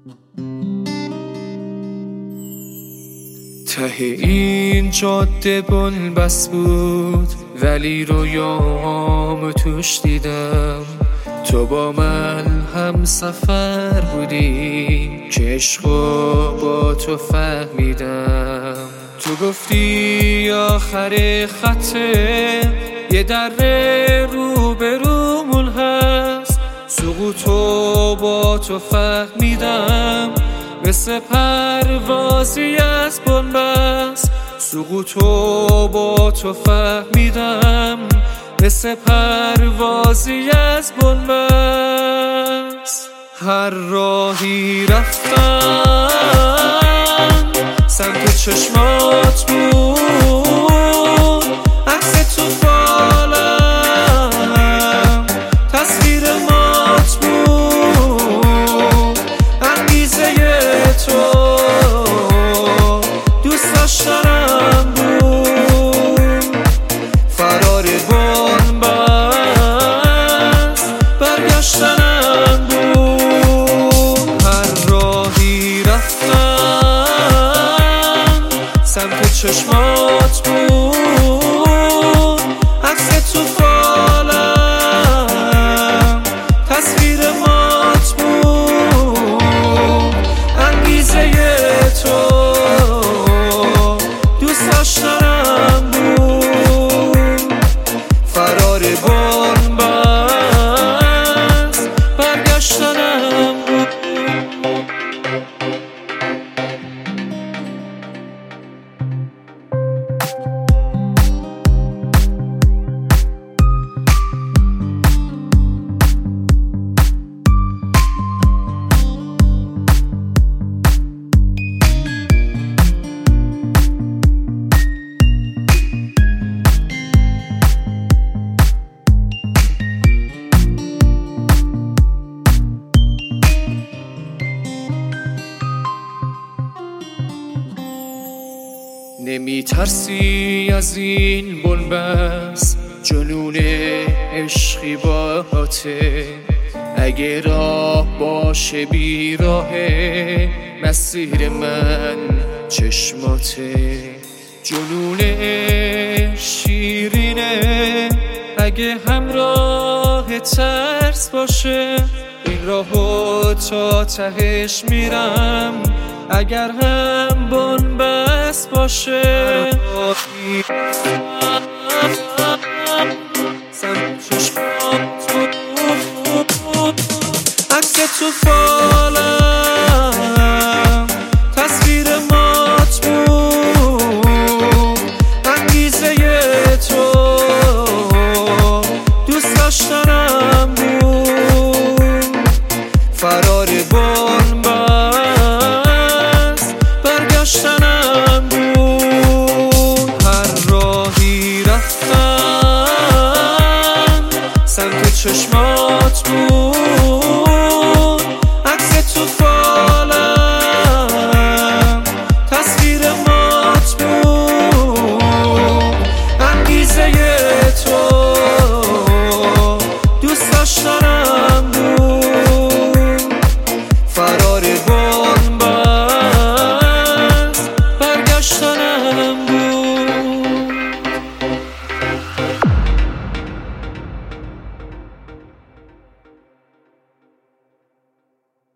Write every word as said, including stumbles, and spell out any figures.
ته این جاده بنبست بود ولی رویامو توش دیدم. تو با من هم سفر بودی که عشقو با تو فهمیدم. تو گفتی آخر خطه یه در رو به رومون هست، سقوطو با تو فهمیدم. مثل پروازی از بنبست، سقوطو با تو فهمیدم. مثل پروازی از بنبست. هر راهی رفتم سمت چشمات بود، عکس تو فالم تصویر مات بود. انگیزه تو دوست داشتنم بود، فرار بنبست برگشتنم بود. هر راهی رفتم سمت چشمات بود، عکس تو فالم تصویر مات بود. انگیزه تو دوست داشتنم بود، فرار بنبست برگشتنم بود. نمی ترسی از این بنبست، جنون عشقی باته. اگه راه باشه بیراهه، مسیر من چشماته. جنون شیرینه اگه همراه ترس باشه. این راهو تا تهش میرم اگر هم بنبست باشه. عکس تو فالم تصویر مات بود. انگیزه تو دوست داشتنم بود، فرار بنبست برگشتنم بود. هر راهی رفتم سمت چشمات بود،